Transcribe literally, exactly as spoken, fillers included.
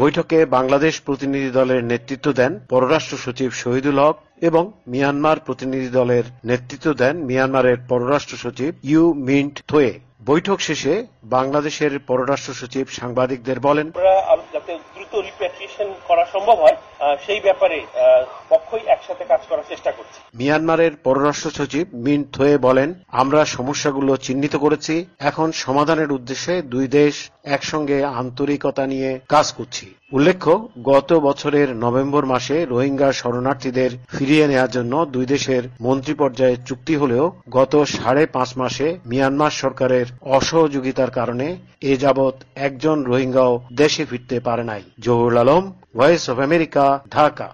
বৈঠকে বাংলাদেশ প্রতিনিধি দলের নেতৃত্ব দেন পররাষ্ট্র সচিব শহীদুল হক এবং মিয়ানমার প্রতিনিধি দলের নেতৃত্ব দেন মিয়ানমারের পররাষ্ট্র সচিব ইউ মিন্ট থোয়ে। বৈঠক শেষে বাংলাদেশের পররাষ্ট্র সচিব সাংবাদিকদের বলেন, যাতে দ্রুত রিপ্যাট্রিয়েশন করা সম্ভব হয় সেই ব্যাপারে পক্ষই একসাথে কাজ করার চেষ্টা করছি। মিয়ানমারের পররাষ্ট্র সচিব মিন্ট থোয়ে বলেন, আমরা সমস্যাগুলো চিহ্নিত করেছি, এখন সমাধানের উদ্দেশ্যে দুই দেশ একসঙ্গে আন্তরিকতা নিয়ে কাজ করছি। উল্লেখ্য, গত বছরের নভেম্বর মাসে রোহিঙ্গা শরণার্থীদের ফিরিয়ে নেওয়ার জন্য দুই দেশের মন্ত্রী পর্যায়ে চুক্তি হলেও গত সাড়ে পাঁচ মাসে মিয়ানমার সরকারের অসহযোগিতার কারণে এ যাবৎ একজন রোহিঙ্গাও দেশে ফিরতে পারে নাই। Zahurul Alam, voice of America, Dhaka.